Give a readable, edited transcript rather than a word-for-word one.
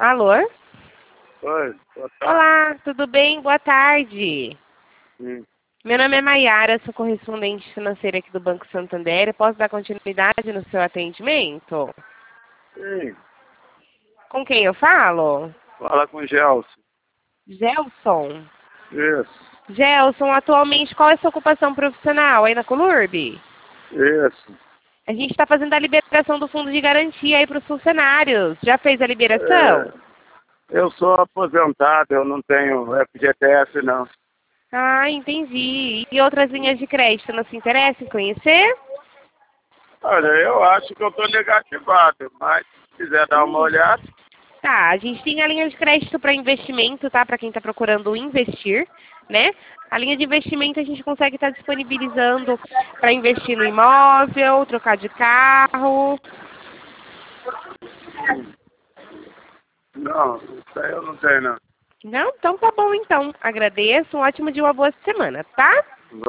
Alô? Oi, boa tarde. Olá, tudo bem? Boa tarde. Meu nome é Maiara, sou correspondente financeira aqui do Banco Santander. Posso dar continuidade no seu atendimento? Sim, Com quem eu falo? fala com o Gelson. Gelson. Isso, Gelson, atualmente qual é a sua ocupação profissional aí na Colurb? isso. A gente está fazendo a liberação do fundo de garantia aí para os funcionários. Já fez a liberação? É, eu sou aposentado, eu não tenho FGTS não. Ah, entendi. E outras linhas de crédito não se interessa em conhecer? Olha, eu acho que eu estou negativado, mas se quiser dar uma olhada, Tá, a gente tem a linha de crédito para investimento, tá? Para quem está procurando investir, né? A linha de investimento a gente consegue estar disponibilizando para investir no imóvel, trocar de carro. não, isso aí eu não tenho não. Não? Então tá bom então. Agradeço. Um ótimo dia, uma boa semana, tá?